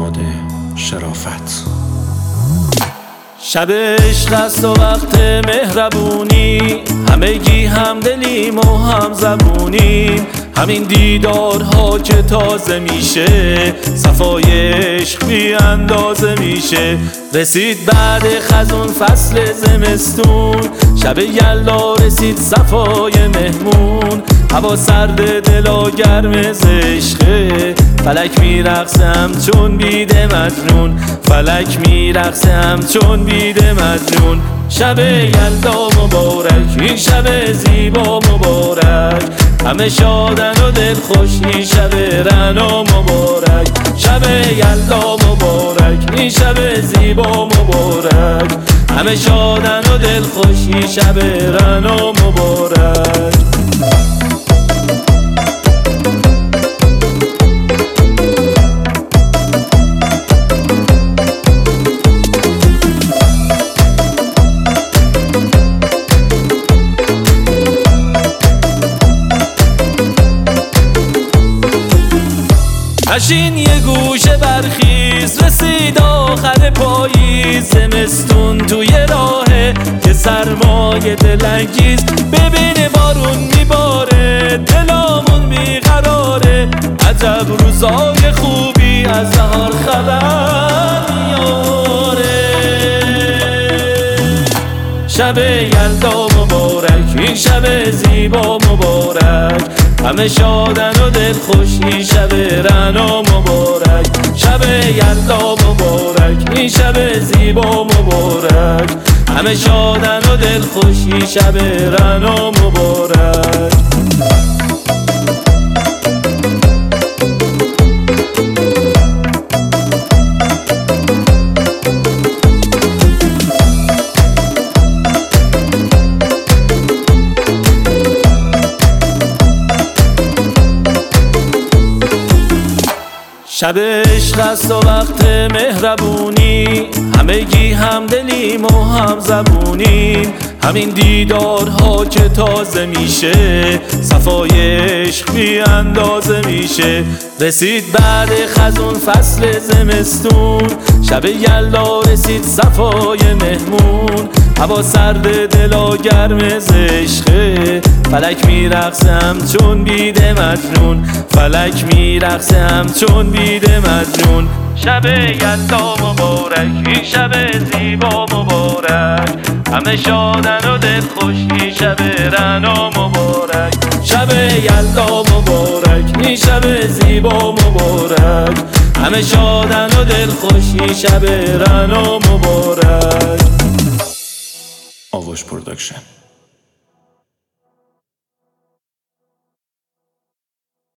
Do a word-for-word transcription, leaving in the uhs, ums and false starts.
نماد شرافت. شب عشق است و وقت مهربونی، همگی همدلیم و هم زبونیم. همین دیدارها که تازه میشه، صفای عشق بی اندازه میشه. رسید بعد خزون فصل زمستون، شب یلدا رسید صفای مهمون. هوا سرد دلا گرم ز عشقه، فلک میرقصه همچون بید مجنون. فلک میرقصه همچون بید مجنون. شب یلدا مبارک، این شب زیبا مبارک. همه شادن و دل خوش، این شب رعنا مبارک. شب یلدا مبارک، این شب زیبا مبارک. همه شادن و دل خوش، این شب رعنا مبارک. نشین یه گوشه برخیز، رسید آخر پاییز. زمستون توی راهه که سرمایه دلانگیز. ببین بارون میباره، دلامون بیقراره. عجب روزای خوبی از نهار خبر میاره. شب یلدا مبارک، این شب زیبا مبارک. همه شادن و دل خوش، این شب رعنا مبارک. شب یلدا مبارک، این شب زیبا مبارک. همه شادن و دل خوش، این شب رعنا مبارک. شب عشق است و وقت مهربونی، همگی همدلیم و هم زبونیم. همین دیدارها که تازه میشه، صفای عشق بی اندازه میشه. رسید بعد خزون فصل زمستون، شب یلدا رسید صفای مهمون. هوا سرد دلا گرم ز عشقه، فلک میرقصه همچون بید مجنون. فلک میرقصه همچون بید مجنون. شب یلدا مبارک، این شب زیبا مبارک. همه شادن و دل خوش، این شب رعنا مبارک. شب یلدا مبارک، این شب زیبا مبارک. همه شادن و دل خوش، این شب رعنا مبارک. آغوش پروداکشن.